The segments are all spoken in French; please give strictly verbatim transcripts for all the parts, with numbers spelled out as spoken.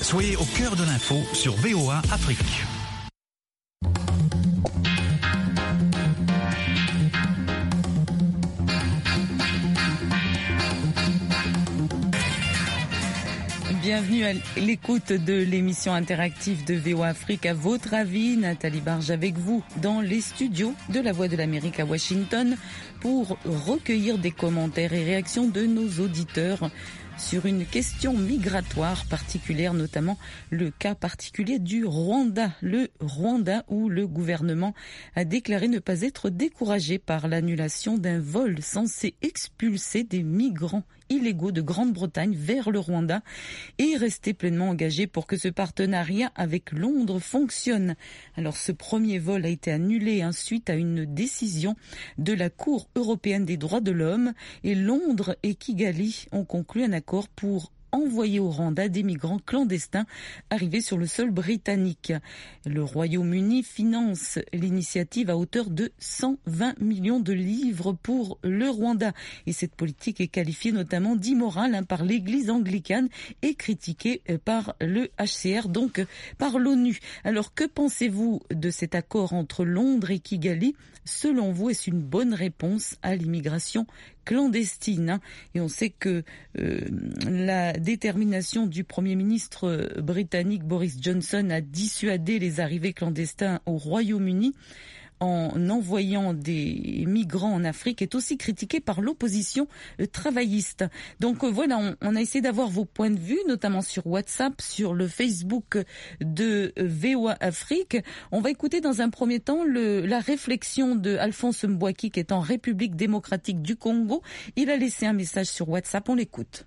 Soyez au cœur de l'info sur V O A Afrique. Bienvenue à l'écoute de l'émission interactive de V O A Afrique. À votre avis, Nathalie Barge avec vous dans les studios de La Voix de l'Amérique à Washington pour recueillir des commentaires et réactions de nos auditeurs sur une question migratoire particulière, notamment le cas particulier du Rwanda. Le Rwanda où le gouvernement a déclaré ne pas être découragé par l'annulation d'un vol censé expulser des migrants illégaux de Grande-Bretagne vers le Rwanda et rester pleinement engagé pour que ce partenariat avec Londres fonctionne. Alors ce premier vol a été annulé hein, suite à une décision de la Cour européenne des droits de l'homme et Londres et Kigali ont conclu un accord pour envoyer au Rwanda des migrants clandestins arrivés sur le sol britannique. Le Royaume-Uni finance l'initiative à hauteur de cent vingt millions de livres pour le Rwanda. Et cette politique est qualifiée notamment d'immorale hein, par l'Église anglicane et critiquée par le H C R, donc par l'ONU. Alors que pensez-vous de cet accord entre Londres et Kigali ? Selon vous, est-ce une bonne réponse à l'immigration clandestine hein? Et on sait que euh, la détermination du Premier ministre britannique Boris Johnson à dissuader les arrivées clandestins au Royaume-Uni en envoyant des migrants en Afrique est aussi critiquée par l'opposition travailliste. Donc voilà, on, on a essayé d'avoir vos points de vue, notamment sur WhatsApp, sur le Facebook de V O A Afrique. On va écouter dans un premier temps le, la réflexion de Alphonse Mbouaki qui est en République démocratique du Congo. Il a laissé un message sur WhatsApp, on l'écoute.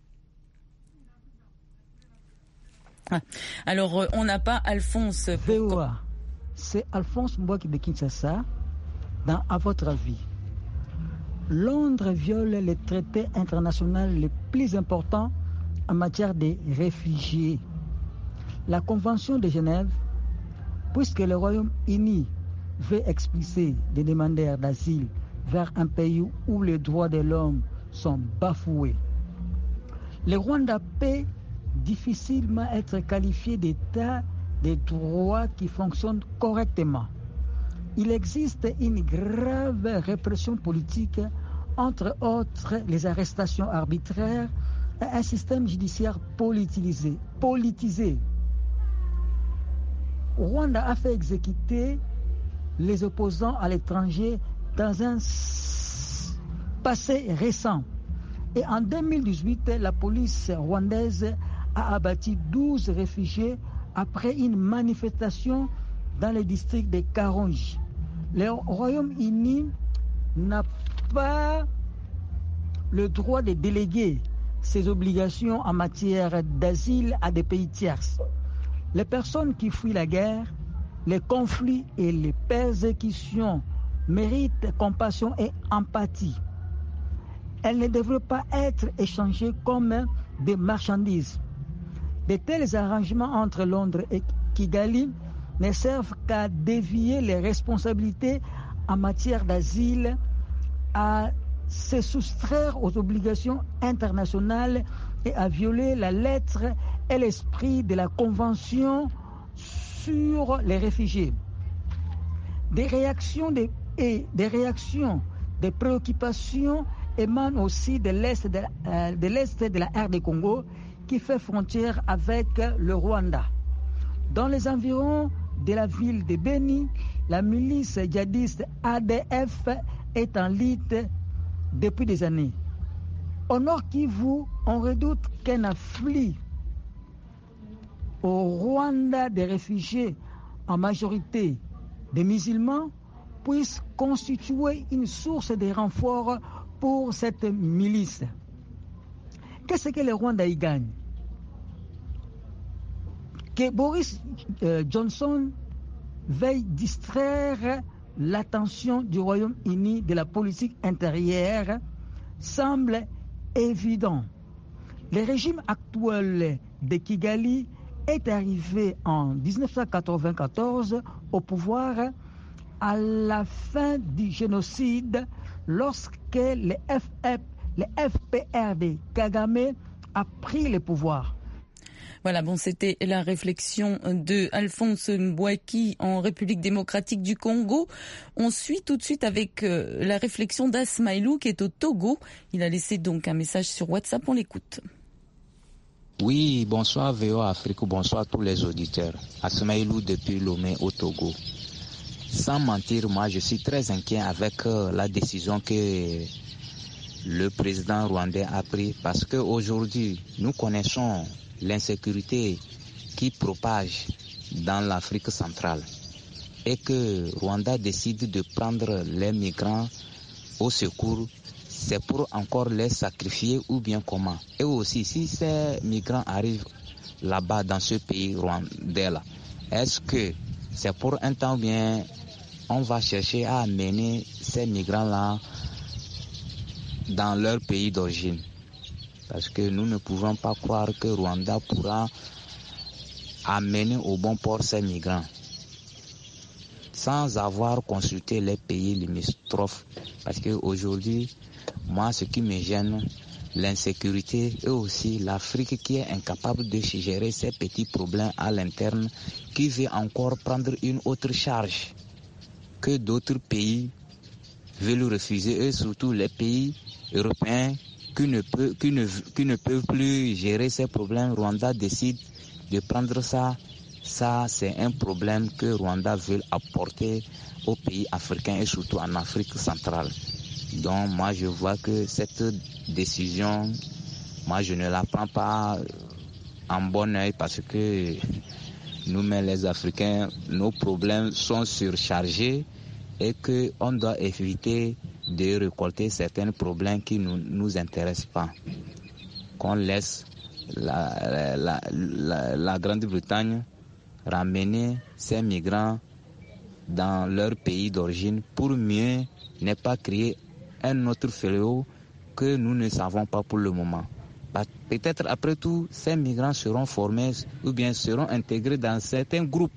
Ah. Alors, on n'a pas Alphonse... Pour... V O A. C'est Alphonse Mbouaki de Kinshasa. Dans À votre avis, Londres viole les traités internationaux les plus importants en matière de réfugiés. La Convention de Genève, puisque le Royaume-Uni veut expulser des demandeurs d'asile vers un pays où les droits de l'homme sont bafoués. Le Rwanda peut difficilement être qualifié d'État des droits qui fonctionnent correctement. Il existe une grave répression politique, entre autres les arrestations arbitraires et un système judiciaire politisé. politisé. Rwanda a fait exécuter les opposants à l'étranger dans un passé récent. Et en deux mille dix-huit, la police rwandaise a abattu douze réfugiés après une manifestation dans le district de Karongi. Le Royaume-Uni n'a pas le droit de déléguer ses obligations en matière d'asile à des pays tiers. Les personnes qui fuient la guerre, les conflits et les persécutions méritent compassion et empathie. Elles ne devraient pas être échangées comme des marchandises. De tels arrangements entre Londres et Kigali ne servent qu'à dévier les responsabilités en matière d'asile, à se soustraire aux obligations internationales et à violer la lettre et l'esprit de la Convention sur les réfugiés. Des réactions de, et des réactions, des préoccupations émanent aussi de l'est de, euh, de l'est de la R D Congo, qui fait frontière avec le Rwanda. Dans les environs de la ville de Beni, la milice djihadiste A D F est en lutte depuis des années. Au nord Kivu, on redoute qu'un afflux au Rwanda des réfugiés, en majorité des musulmans, puisse constituer une source de renfort pour cette milice. Qu'est-ce que le Rwanda y gagne? Que Boris euh, Johnson veuille distraire l'attention du Royaume-Uni de la politique intérieure semble évident. Le régime actuel de Kigali est arrivé en dix-neuf cent quatre-vingt-quatorze au pouvoir à la fin du génocide lorsque le, F F, le F P R de Kagame a pris le pouvoir. Voilà, bon, c'était la réflexion de Alphonse Mbouaki en République démocratique du Congo. On suit tout de suite avec euh, la réflexion d'Asmaïlou qui est au Togo. Il a laissé donc un message sur WhatsApp, on l'écoute. Oui, bonsoir V O A Afrique, bonsoir tous les auditeurs. Asmaïlou depuis Lomé au Togo. Sans mentir, moi je suis très inquiet avec euh, la décision que le président rwandais a prise parce qu'aujourd'hui nous connaissons l'insécurité qui propage dans l'Afrique centrale et que Rwanda décide de prendre les migrants au secours, c'est pour encore les sacrifier ou bien comment? Et aussi, si ces migrants arrivent là-bas dans ce pays rwandais-là, est-ce que c'est pour un temps ou bien on va chercher à amener ces migrants-là dans leur pays d'origine? Parce que nous ne pouvons pas croire que Rwanda pourra amener au bon port ces migrants sans avoir consulté les pays limitrophes. Parce qu'aujourd'hui, moi, ce qui me gêne, l'insécurité et aussi l'Afrique qui est incapable de gérer ces petits problèmes à l'interne, qui veut encore prendre une autre charge que d'autres pays veulent refuser, et surtout les pays européens qui ne, peut, qui, ne, qui ne peuvent plus gérer ces problèmes. Rwanda décide de prendre ça. Ça, c'est un problème que Rwanda veut apporter aux pays africains et surtout en Afrique centrale. Donc, moi, je vois que cette décision, moi, je ne la prends pas en bon oeil parce que nous-mêmes, les Africains, nos problèmes sont surchargés et qu'on doit éviter de récolter certains problèmes qui ne nous, nous intéressent pas. Qu'on laisse la, la, la, la Grande-Bretagne ramener ces migrants dans leur pays d'origine pour mieux ne pas créer un autre fléau que nous ne savons pas pour le moment. Peut-être après tout, ces migrants seront formés ou bien seront intégrés dans certains groupes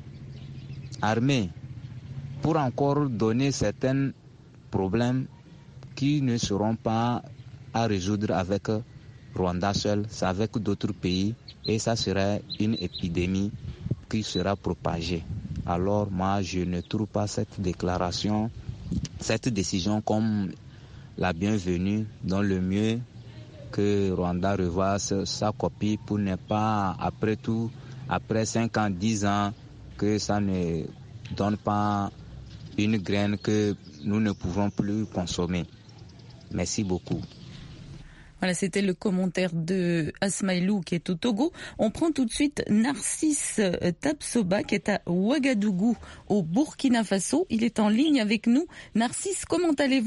armés pour encore donner certains problèmes qui ne seront pas à résoudre avec Rwanda seul, c'est avec d'autres pays et ça serait une épidémie qui sera propagée. Alors moi, je ne trouve pas cette déclaration, cette décision comme la bienvenue, dans le mieux que Rwanda revoie sa copie pour ne pas, après tout, après cinq ans, dix ans, que ça ne donne pas une graine que nous ne pouvons plus consommer. Merci beaucoup. Voilà, c'était le commentaire de Asmaïlou qui est au Togo. On prend tout de suite Narcisse Tapsoba qui est à Ouagadougou au Burkina Faso. Il est en ligne avec nous. Narcisse, comment allez-vous ?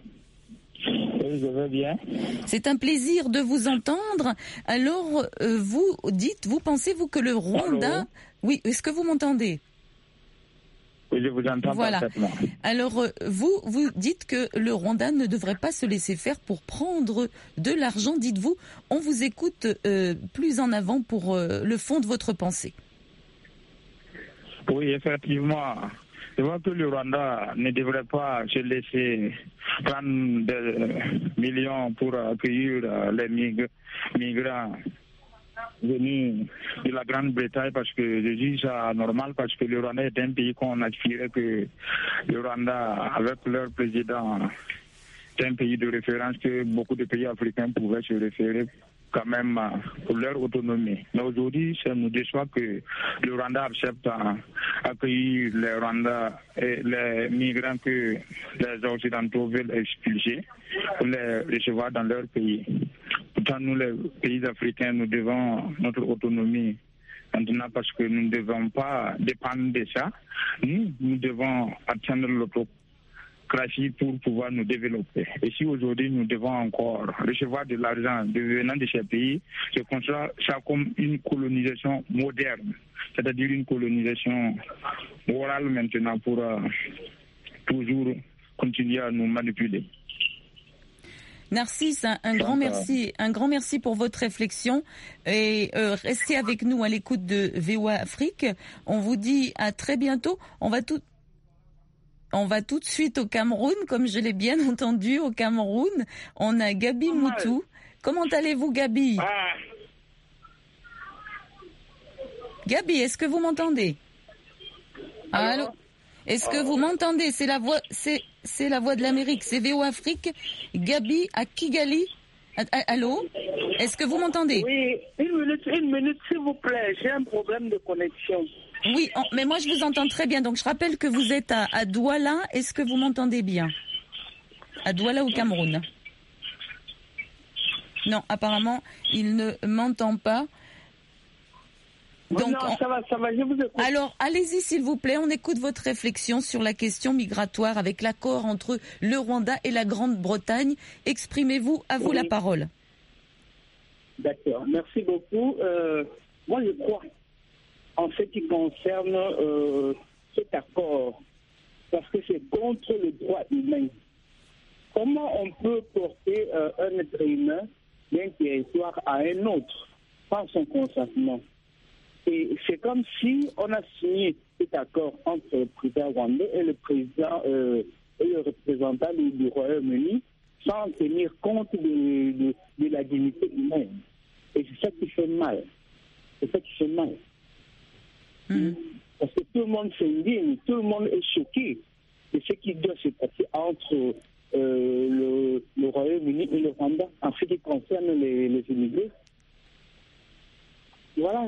Oui, je vais bien. C'est un plaisir de vous entendre. Alors, euh, vous dites, vous pensez-vous que le Rwanda... Allô ? Oui, est-ce que vous m'entendez ? Oui, je vous entends voilà. parfaitement. Alors, vous, vous dites que le Rwanda ne devrait pas se laisser faire pour prendre de l'argent, dites-vous. On vous écoute euh, plus en avant pour euh, le fond de votre pensée. Oui, effectivement. Je vois que le Rwanda ne devrait pas se laisser prendre des millions pour accueillir les mig- migrants venus de la Grande-Bretagne, parce que je dis ça normal, parce que le Rwanda est un pays qu'on aspirait que le Rwanda, avec leur président, est un pays de référence que beaucoup de pays africains pouvaient se référer quand même pour leur autonomie. Mais aujourd'hui, ça nous déçoit que le Rwanda accepte d'accueillir les Rwandais et les migrants que les Occidentaux veulent expulser pour les recevoir dans leur pays. Pourtant, nous, les pays africains, nous devons notre autonomie maintenant parce que nous ne devons pas dépendre de ça. Nous, nous devons atteindre l'autocratie pour pouvoir nous développer. Et si aujourd'hui nous devons encore recevoir de l'argent venant de ces pays, je considère ça comme une colonisation moderne, c'est-à-dire une colonisation morale maintenant pour euh, toujours continuer à nous manipuler. Narcisse, un, un grand merci, un grand merci pour votre réflexion et euh, restez avec nous à l'écoute de V O A Afrique. On vous dit à très bientôt. On va tout, on va tout de suite au Cameroun, comme je l'ai bien entendu au Cameroun. On a Gabi Moutou. Comment allez-vous, Gabi ? Ah, Gabi, est-ce que vous m'entendez? Allô? Est-ce que vous m'entendez? C'est la voix, c'est, c'est la voix de l'Amérique, c'est V O Afrique. Gabi à Kigali. Allô? Est-ce que vous m'entendez? Oui, une minute, une minute, s'il vous plaît. J'ai un problème de connexion. Oui, mais moi je vous entends très bien. Donc je rappelle que vous êtes à, à Douala. Est-ce que vous m'entendez bien? À Douala au Cameroun? Non, apparemment, il ne m'entend pas. Donc, non, ça va, ça va, je vous écoute. Alors, allez-y s'il vous plaît, on écoute votre réflexion sur la question migratoire avec l'accord entre le Rwanda et la Grande-Bretagne. Exprimez-vous, à vous oui. la parole. D'accord, merci beaucoup. Euh, moi, je crois, en ce qui concerne euh, cet accord, parce que c'est contre le droit humain. Comment on peut porter euh, un être humain d'un territoire à un autre sans son consentement? Et c'est comme si on a signé cet accord entre le président rwandais et le président euh, et le représentant du, du Royaume-Uni sans tenir compte de, de, de la dignité humaine. Et c'est ça qui fait mal. C'est ça qui fait mal. Mmh. Parce que tout le monde s'indigne, tout le monde est choqué de ce qui doit se passer entre euh, le, le Royaume-Uni et le Rwanda en ce qui concerne les, les immigrés. Voilà.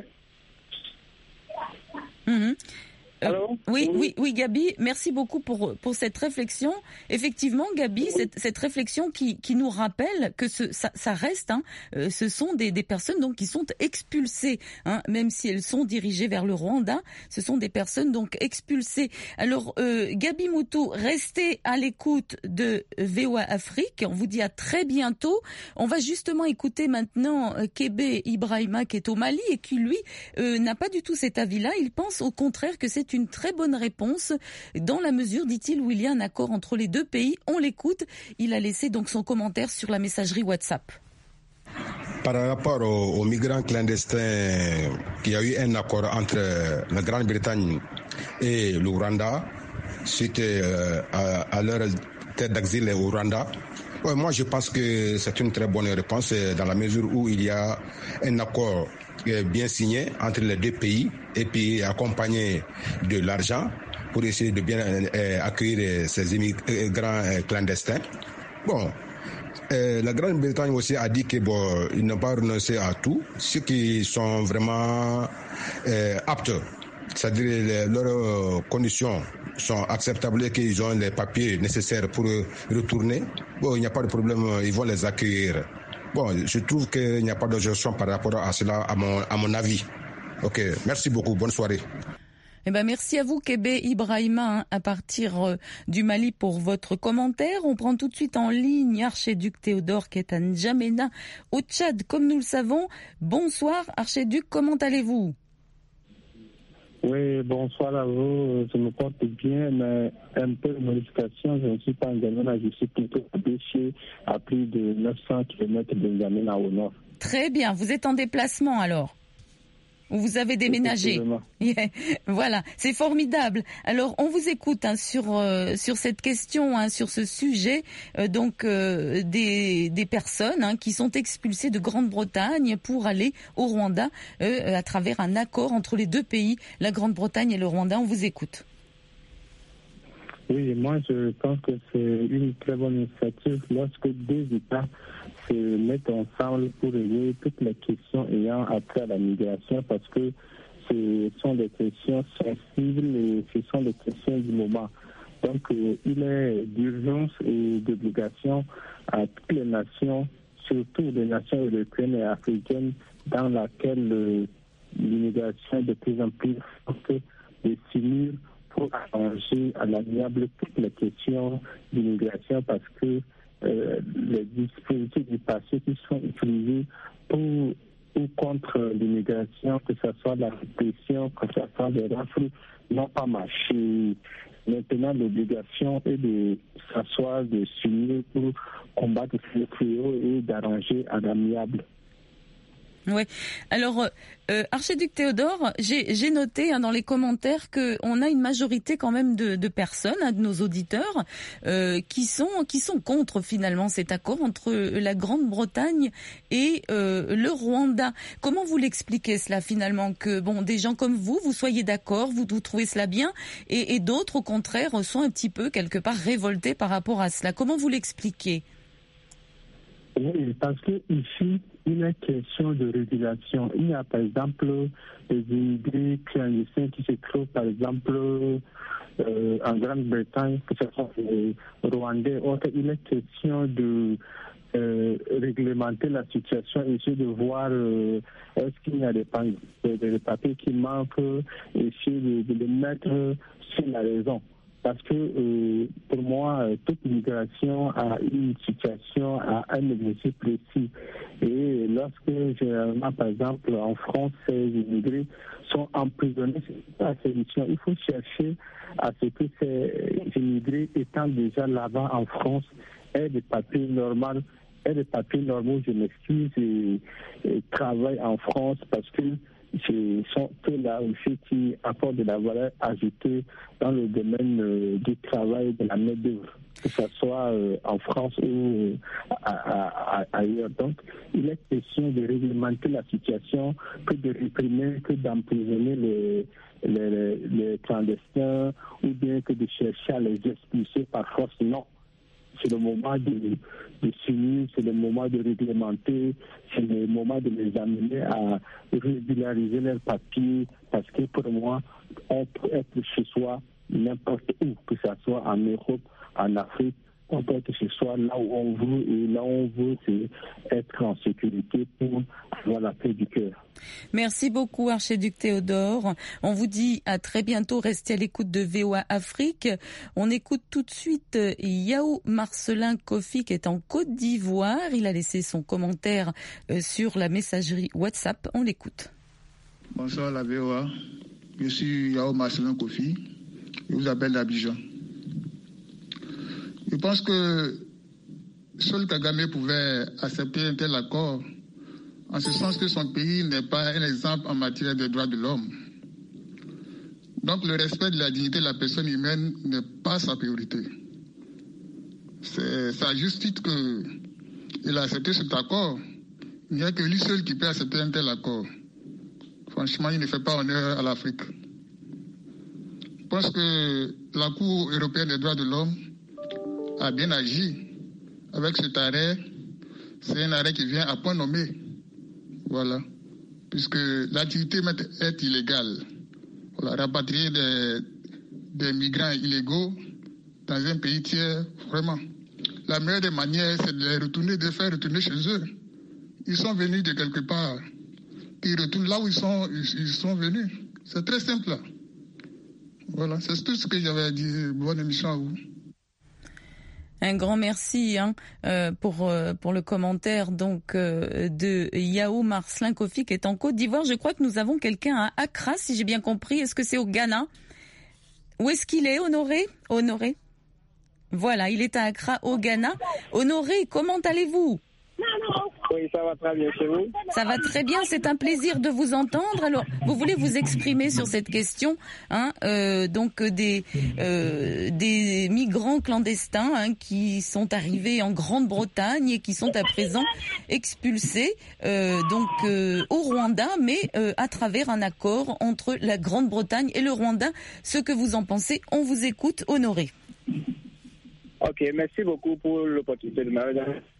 Mmh. Euh, oui, oui, oui, Gabi, merci beaucoup pour pour cette réflexion. Effectivement, Gabi, cette, cette réflexion qui qui nous rappelle que ce, ça, ça reste, hein, euh, ce sont des des personnes donc qui sont expulsées, hein, même si elles sont dirigées vers le Rwanda, ce sont des personnes donc expulsées. Alors, euh, Gabi Moutou, restez à l'écoute de V O A Afrique. On vous dit à très bientôt. On va justement écouter maintenant euh, Kébé Ibrahima qui est au Mali et qui lui euh, n'a pas du tout cet avis-là. Il pense au contraire que c'est une très bonne réponse dans la mesure, dit-il, où il y a un accord entre les deux pays. On l'écoute. Il a laissé donc son commentaire sur la messagerie WhatsApp. Par rapport aux, aux migrants clandestins, il y a eu un accord entre la Grande-Bretagne et le Rwanda suite euh, à, à leur terre d'exil au Rwanda. Ouais, moi, je pense que c'est une très bonne réponse dans la mesure où il y a un accord bien signé entre les deux pays et puis accompagné de l'argent pour essayer de bien euh, accueillir ces immigrants euh, clandestins. Bon, euh, la Grande-Bretagne aussi a dit que bon, ils n'ont pas renoncé à tout, ceux qui sont vraiment euh, aptes, c'est-à-dire les, leurs conditions sont acceptables et qu'ils ont les papiers nécessaires pour retourner. Bon, il n'y a pas de problème, ils vont les accueillir. Bon, je trouve qu'il n'y a pas d'objection par rapport à cela, à mon, à mon avis. Ok, merci beaucoup, bonne soirée. Eh ben, merci à vous, Kébé Ibrahima, hein, à partir euh, du Mali pour votre commentaire. On prend tout de suite en ligne Archiduc Théodore qui est à N'Djamena, au Tchad, comme nous le savons. Bonsoir, Archiduc, comment allez-vous? Oui, bonsoir à vous. Je me porte bien, mais un peu de modification. Je ne suis pas en N'Djamena, je suis plutôt déché à plus de neuf cents kilomètres de N'Djamena au nord. Très bien. Vous êtes en déplacement alors? Ou vous avez déménagé? Yeah. Voilà, c'est formidable. Alors, on vous écoute hein, sur euh, sur cette question, hein, sur ce sujet, euh, donc euh, des des personnes hein, qui sont expulsées de Grande-Bretagne pour aller au Rwanda euh, à travers un accord entre les deux pays, la Grande-Bretagne et le Rwanda. On vous écoute. Oui, moi je pense que c'est une très bonne initiative lorsque deux États se mettent ensemble pour régler toutes les questions ayant attrait à la migration, parce que ce sont des questions sensibles et ce sont des questions du moment. Donc euh, il est d'urgence et d'obligation à toutes les nations, surtout les nations européennes et africaines, dans laquelle euh, l'immigration est de plus en plus forte, de s'unir pour arranger à l'amiable toutes les questions d'immigration, parce que euh, les dispositifs du passé qui sont utilisés pour ou contre l'immigration, que ce soit la répression, que ce soit les rafles, n'ont pas marché. Maintenant, l'obligation est de s'asseoir, de s'unir pour combattre ce fléau et d'arranger à l'amiable. Ouais. Alors, euh, archiduc Théodore, j'ai, j'ai noté hein, dans les commentaires que on a une majorité quand même de, de personnes, hein, de nos auditeurs, euh, qui sont qui sont contre finalement cet accord entre la Grande-Bretagne et euh, le Rwanda. Comment vous l'expliquez cela finalement, que bon, des gens comme vous, vous soyez d'accord, vous, vous trouvez cela bien, et, et d'autres au contraire sont un petit peu quelque part révoltés par rapport à cela. Comment vous l'expliquez? Oui, parce que ici, il est question de régulation. Il y a par exemple des immigrés clandestins qui se trouvent par exemple euh, en Grande-Bretagne, que ce soit les Rwandais, autres. Il est question de euh, réglementer la situation, essayer de voir euh, est-ce qu'il y a des, des, des papiers qui manquent, essayer de, de les mettre sur la raison. Parce que euh, pour moi, toute migration a une situation, a un objectif précis. Et lorsque, généralement, par exemple, en France, ces immigrés sont emprisonnés, c'est pas la solution. Il faut chercher à ce que ces immigrés étant déjà là-bas en France aient des papiers normaux, aient des papiers normaux, je m'excuse, et, et travaillent en France parce que ce sont eux-là aussi qui apportent de la valeur ajoutée dans le domaine euh, du travail, de la main-d'œuvre, que ce soit euh, en France ou euh, à, à, à, ailleurs. Donc, il est question de réglementer la situation, que de réprimer, que d'emprisonner les, les, les clandestins, ou bien que de chercher à les expulser par force. Non. C'est le moment de, de s'unir, c'est le moment de réglementer, c'est le moment de les amener à régulariser leurs papiers, parce que pour moi, on peut être chez soi n'importe où, que ce soit en Europe, en Afrique, on peut être chez soi là où on veut, et là où on veut, c'est être en sécurité pour avoir la paix du cœur. Merci beaucoup, archiduc Théodore. On vous dit à très bientôt. Restez à l'écoute de V O A Afrique. On écoute tout de suite Yao Marcelin Kofi qui est en Côte d'Ivoire. Il a laissé son commentaire sur la messagerie WhatsApp. On l'écoute. Bonsoir la V O A. Je suis Yao Marcelin Kofi. Je vous appelle d'Abidjan. Je pense que seul Kagame pouvait accepter un tel accord, en ce sens que son pays n'est pas un exemple en matière de droits de l'homme. Donc le respect de la dignité de la personne humaine n'est pas sa priorité. C'est à juste titre qu'il a accepté cet accord. Il n'y a que lui seul qui peut accepter un tel accord. Franchement, il ne fait pas honneur à l'Afrique. Je pense que la Cour européenne des droits de l'homme a bien agi avec cet arrêt. C'est un arrêt qui vient à point nommé. Voilà. Puisque l'activité est illégale. Voilà. Rapatrier des, des migrants illégaux dans un pays tiers, vraiment. La meilleure des manières, c'est de les retourner, de les faire retourner chez eux. Ils sont venus de quelque part. Ils retournent là où ils sont, ils, ils sont venus. C'est très simple là. Voilà. C'est tout ce que j'avais à dire. Bonne émission à vous. Un grand merci hein, euh, pour euh, pour le commentaire donc euh, de Yao Marcelin Kofi qui est en Côte d'Ivoire. Je crois que nous avons quelqu'un à Accra, si j'ai bien compris. Est-ce que c'est au Ghana? Où est-ce qu'il est, Honoré? Honoré. Voilà, il est à Accra, au Ghana. Honoré, comment allez-vous? Oui, ça va très bien chez vous. Ça va très bien, c'est un plaisir de vous entendre. Alors, vous voulez vous exprimer sur cette question, hein, euh, donc des euh, des migrants clandestins hein, qui sont arrivés en Grande-Bretagne et qui sont à présent expulsés euh, donc euh, au Rwanda, mais euh, à travers un accord entre la Grande-Bretagne et le Rwanda. Ce que vous en pensez, on vous écoute, Honoré. Ok, merci beaucoup pour l'opportunité de me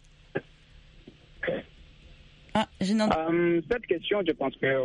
Ah, je n'entends. Um, cette question, je pense que.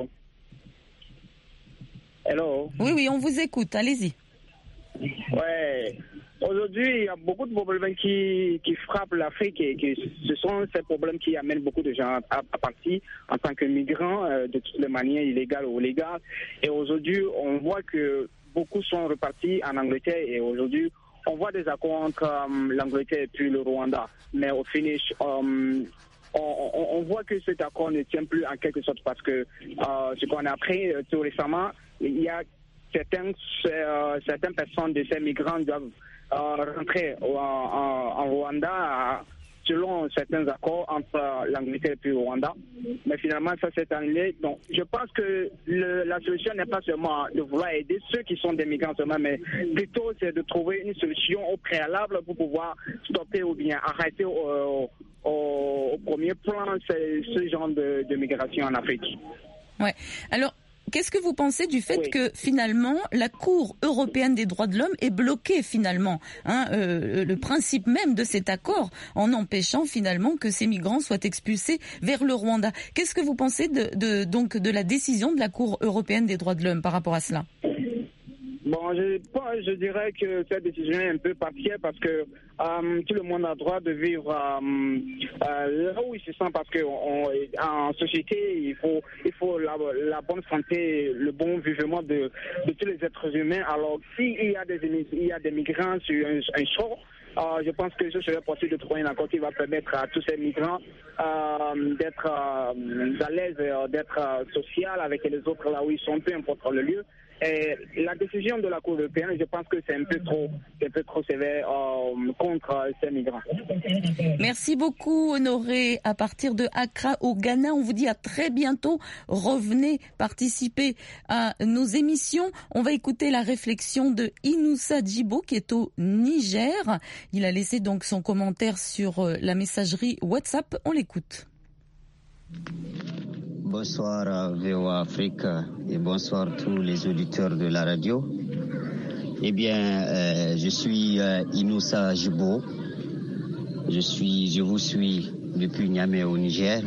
Hello. Oui, oui, on vous écoute. Allez-y. Ouais. Aujourd'hui, il y a beaucoup de problèmes qui, qui frappent l'Afrique et que ce sont ces problèmes qui amènent beaucoup de gens à, à partir en tant que migrants euh, de toutes les manières, illégales ou légales. Et aujourd'hui, on voit que beaucoup sont repartis en Angleterre et aujourd'hui, on voit des accords entre um, l'Angleterre et puis le Rwanda. Mais au finish, um, On, on, on voit que cet accord ne tient plus en quelque sorte parce que euh, ce qu'on a appris euh, tout récemment, il y a certaines, euh, certaines personnes de ces migrants doivent euh, rentrer en, en, en Rwanda, selon certains accords entre l'Angleterre et le Rwanda. Mais finalement, ça s'est annulé. Donc, je pense que le, la solution n'est pas seulement de vouloir aider ceux qui sont des migrants seulement, mais plutôt c'est de trouver une solution au préalable pour pouvoir stopper ou bien arrêter au, au, au premier plan ce, ce genre de, de migration en Afrique. Ouais. Alors, qu'est-ce que vous pensez du fait oui. que finalement la Cour européenne des droits de l'homme est bloquée finalement, hein, euh, le principe même de cet accord en empêchant finalement que ces migrants soient expulsés vers le Rwanda. Qu'est-ce que vous pensez de, de, donc de la décision de la Cour européenne des droits de l'homme par rapport à cela ? Bon, je, je dirais que cette décision est un peu partielle parce que euh, tout le monde a le droit de vivre euh, euh, là où il se sent, parce que on, en société, il faut, il faut la, la bonne santé, le bon vivement de, de tous les êtres humains. Alors, s'il y a des, il y a des migrants sur un, un shore, Euh, je pense que ce serait possible de trouver un accord qui va permettre à tous ces migrants euh, d'être euh, à l'aise, euh, d'être euh, social avec les autres là où ils sont, peu importe le lieu. Et la décision de la Cour européenne, je pense que c'est un peu trop, c'est un peu trop sévère euh, contre euh, ces migrants. Merci beaucoup, Honoré. À partir de Accra au Ghana, on vous dit à très bientôt. Revenez participer à nos émissions. On va écouter la réflexion de Inoussa Djibo qui est au Niger. Il a laissé donc son commentaire sur la messagerie WhatsApp. On l'écoute. Bonsoir à V O A Afrique et bonsoir à tous les auditeurs de la radio. Eh bien, euh, je suis euh, Inoussa Djibo. Je suis, je vous suis depuis Niamey au Niger.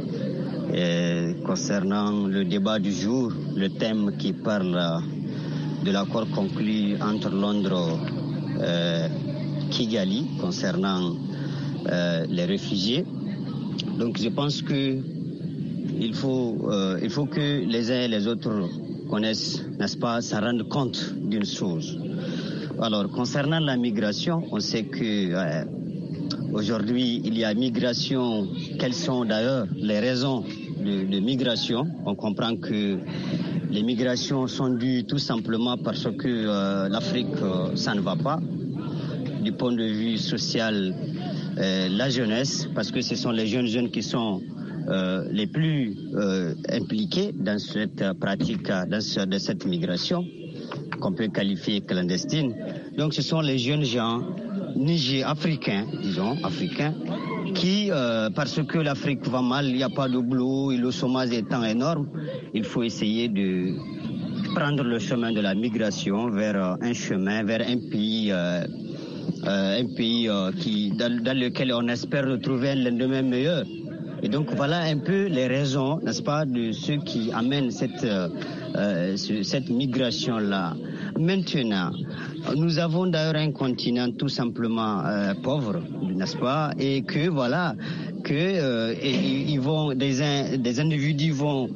Et concernant le débat du jour, le thème qui parle de l'accord conclu entre Londres et Kigali concernant euh, les réfugiés. Donc je pense que il faut, euh, il faut que les uns et les autres connaissent, n'est-ce pas, se rendent compte d'une chose. Alors concernant la migration, on sait que euh, aujourd'hui il y a migration. Quelles sont d'ailleurs les raisons de, de migration? On comprend que les migrations sont dues tout simplement parce que euh, l'Afrique, euh, ça ne va pas. Du point de vue social, euh, la jeunesse, parce que ce sont les jeunes jeunes qui sont euh, les plus euh, impliqués dans cette pratique, dans, ce, dans cette migration, qu'on peut qualifier clandestine. Donc ce sont les jeunes gens Niger africains, disons, africains, qui, euh, parce que l'Afrique va mal, il n'y a pas de boulot, et le chômage étant énorme, il faut essayer de prendre le chemin de la migration vers euh, un chemin, vers un pays... Euh, Euh, un pays euh, qui, dans, dans lequel on espère retrouver un lendemain meilleur. Et donc voilà un peu les raisons, n'est-ce pas, de ceux qui amènent cette, euh, euh, cette migration-là. Maintenant, nous avons d'ailleurs un continent tout simplement euh, pauvre, n'est-ce pas, et que voilà, que euh, et, ils vont, des, des individus vont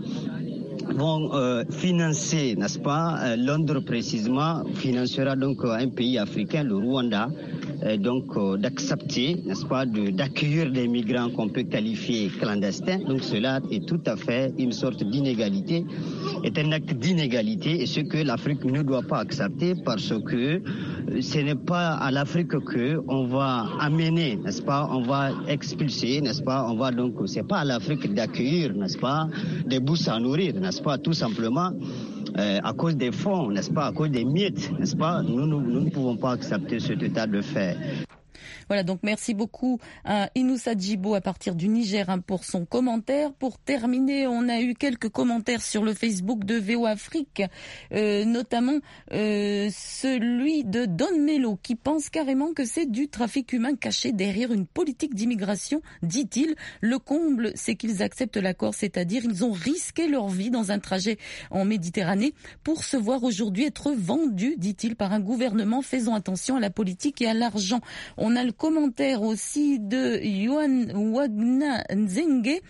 vont euh, financer, n'est-ce pas, euh, Londres précisément financera donc euh, un pays africain, le Rwanda, euh, donc euh, d'accepter, n'est-ce pas, de, d'accueillir des migrants qu'on peut qualifier clandestins. Donc cela est tout à fait une sorte d'inégalité, est un acte d'inégalité, et ce que l'Afrique ne doit pas accepter, parce que ce n'est pas à l'Afrique que on va amener, n'est-ce pas, on va expulser, n'est-ce pas, on va donc, c'est pas à l'Afrique d'accueillir, n'est-ce pas, des bouches à nourrir, n'est-ce pas, tout simplement euh, à cause des fonds, n'est-ce pas, à cause des miettes, n'est-ce pas, nous, nous, nous ne pouvons pas accepter cet état de fait. Voilà, donc merci beaucoup à Inoussa Djibo à partir du Niger hein, pour son commentaire. Pour terminer, on a eu quelques commentaires sur le Facebook de V O Afrique, euh, notamment euh, celui de Don Melo qui pense carrément que c'est du trafic humain caché derrière une politique d'immigration, dit-il. Le comble, c'est qu'ils acceptent l'accord, c'est-à-dire ils ont risqué leur vie dans un trajet en Méditerranée pour se voir aujourd'hui être vendus, dit-il, par un gouvernement faisant attention à la politique et à l'argent. On a le commentaire aussi de Yohan Wagna Nzenge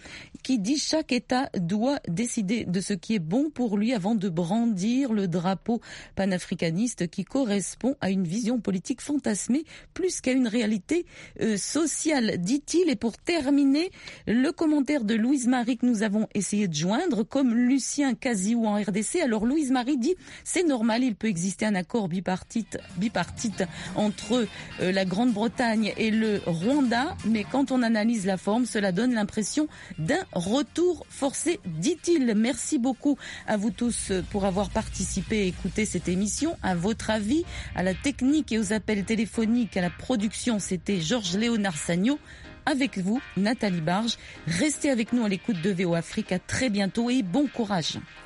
qui dit chaque État doit décider de ce qui est bon pour lui avant de brandir le drapeau panafricaniste qui correspond à une vision politique fantasmée plus qu'à une réalité euh, sociale, dit-il. Et pour terminer, le commentaire de Louise Marie que nous avons essayé de joindre, comme Lucien Casiou en R D C. Alors Louise Marie dit, c'est normal, il peut exister un accord bipartite, bipartite entre euh, la Grande-Bretagne et le Rwanda, mais quand on analyse la forme, cela donne l'impression d'un retour forcé, dit-il. Merci beaucoup à vous tous pour avoir participé et écouté cette émission. À votre avis, à la technique et aux appels téléphoniques, à la production, c'était Georges Léonard Sagno. Avec vous, Nathalie Barge. Restez avec nous à l'écoute de V O Afrique. À très bientôt et bon courage.